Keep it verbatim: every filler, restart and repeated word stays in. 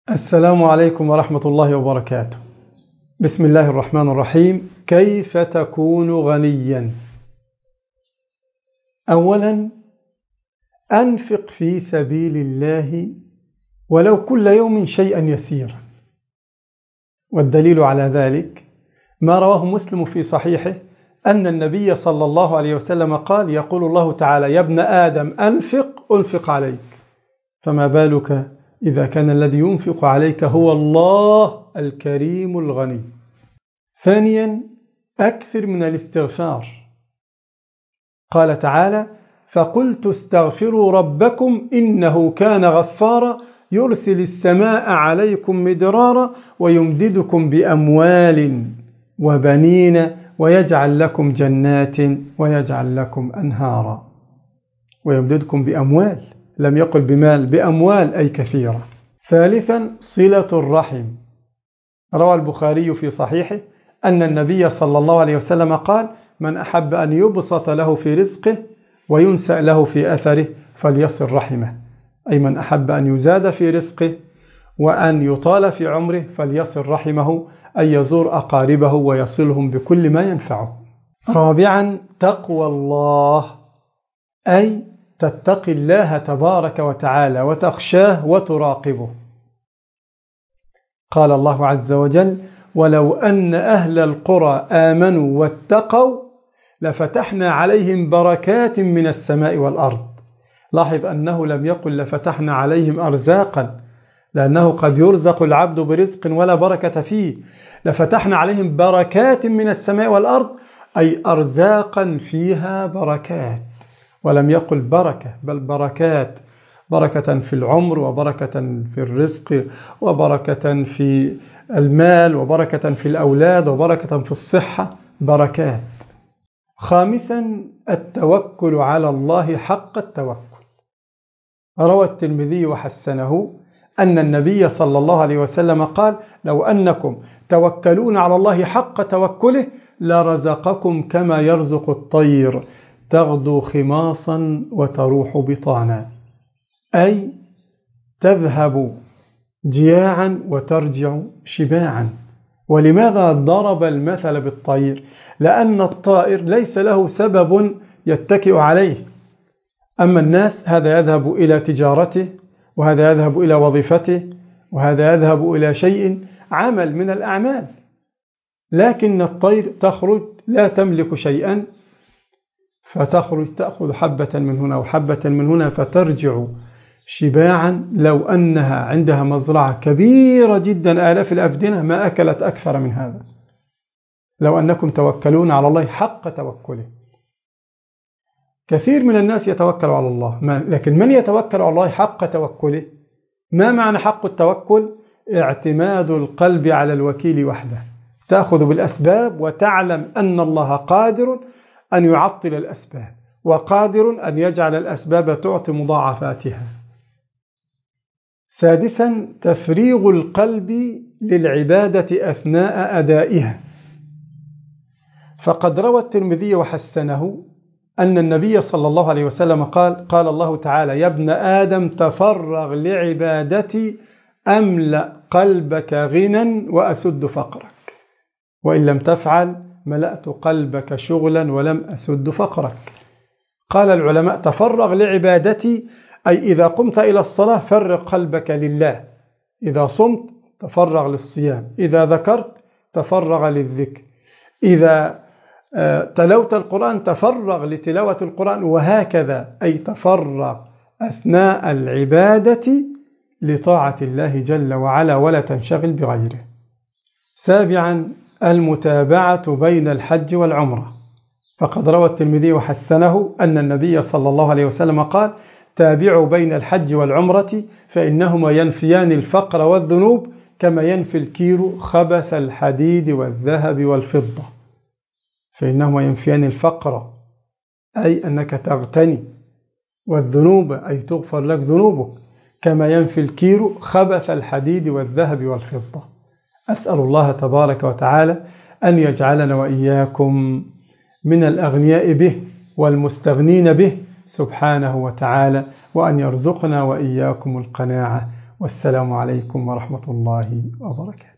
السلام عليكم ورحمة الله وبركاته. بسم الله الرحمن الرحيم. كيف تكون غنيا؟ أولا، أنفق في سبيل الله ولو كل يوم شيئا يسيرا، والدليل على ذلك ما رواه مسلم في صحيحه أن النبي صلى الله عليه وسلم قال: يقول الله تعالى: يا ابن آدم أنفق أنفق عليك. فما بالك إذا كان الذي ينفق عليك هو الله الكريم الغني. ثانيا، أكثر من الاستغفار. قال تعالى: فقلت استغفروا ربكم إنه كان غفارا يرسل السماء عليكم مدرارا ويمددكم بأموال وبنين ويجعل لكم جنات ويجعل لكم أنهارا. ويمددكم بأموال، لم يقل بمال، بأموال أي كثيرة. ثالثا، صلة الرحم. روى البخاري في صحيحه أن النبي صلى الله عليه وسلم قال: من أحب أن يبسط له في رزقه وينسأ له في أثره فليصل رحمه، أي من أحب أن يزاد في رزقه وأن يطال في عمره فليصل رحمه، أي يزور أقاربه ويصلهم بكل ما ينفعه. رابعا، تقوى الله، أي تتقي الله تبارك وتعالى وتخشاه وتراقبه. قال الله عز وجل: ولو أن أهل القرى آمنوا واتقوا لفتحنا عليهم بركات من السماء والأرض. لاحظ أنه لم يقل لفتحنا عليهم أرزاقا، لأنه قد يرزق العبد برزق ولا بركة فيه. لفتحنا عليهم بركات من السماء والأرض، أي أرزاقا فيها بركات، ولم يقل بركة بل بركات، بركة في العمر وبركة في الرزق وبركة في المال وبركة في الأولاد وبركة في الصحة، بركات. خامسا، التوكل على الله حق التوكل. روى الترمذي وحسنه أن النبي صلى الله عليه وسلم قال: لو أنكم توكلون على الله حق توكله لرزقكم كما يرزق الطير تغدو خماصا وتروح بطانا، أي تذهب جياعا وترجع شباعا. ولماذا ضرب المثل بالطير؟ لأن الطائر ليس له سبب يتكئ عليه، أما الناس هذا يذهب إلى تجارته، وهذا يذهب إلى وظيفته، وهذا يذهب إلى شيء عمل من الأعمال، لكن الطير تخرج لا تملك شيئا، فتخرج تأخذ حبة من هنا وحبة من هنا فترجع شباعا. لو أنها عندها مزرعة كبيرة جدا آلاف الأفدنة ما أكلت أكثر من هذا. لو أنكم توكلون على الله حق توكله. كثير من الناس يتوكل على الله، لكن من يتوكل على الله حق توكله؟ ما معنى حق التوكل؟ اعتماد القلب على الوكيل وحده، تأخذ بالأسباب وتعلم أن الله قادر أن يعطل الأسباب وقادر أن يجعل الأسباب تعطي مضاعفاتها. سادسا، تفريغ القلب للعبادة أثناء أدائها. فقد روى الترمذي وحسنه أن النبي صلى الله عليه وسلم قال: قال الله تعالى: يا ابن آدم تفرغ لعبادتي أملأ قلبك غنى وأسد فقرك، وإن لم تفعل ملأت قلبك شغلا ولم أسد فقرك. قال العلماء: تفرغ لعبادتي أي إذا قمت إلى الصلاة فرغ قلبك لله، إذا صمت تفرغ للصيام، إذا ذكرت تفرغ للذكر، إذا تلوت القرآن تفرغ لتلاوة القرآن، وهكذا، أي تفرغ أثناء العبادة لطاعة الله جل وعلا ولا تنشغل بغيره. سابعا، المتابعة بين الحج والعمرة. فقد روى الترمذي وحسنه أن النبي صلى الله عليه وسلم قال: تابعوا بين الحج والعمرة فإنهما ينفيان الفقر والذنوب كما ينفي الكير خبث الحديد والذهب والفضة. فإنهما ينفيان الفقر أي أنك تغتني، والذنوب أي تغفر لك ذنوبك، كما ينفي الكير خبث الحديد والذهب والفضة. أسأل الله تبارك وتعالى أن يجعلنا وإياكم من الأغنياء به والمستغنين به سبحانه وتعالى، وأن يرزقنا وإياكم القناعة والسلام عليكم ورحمة الله وبركاته.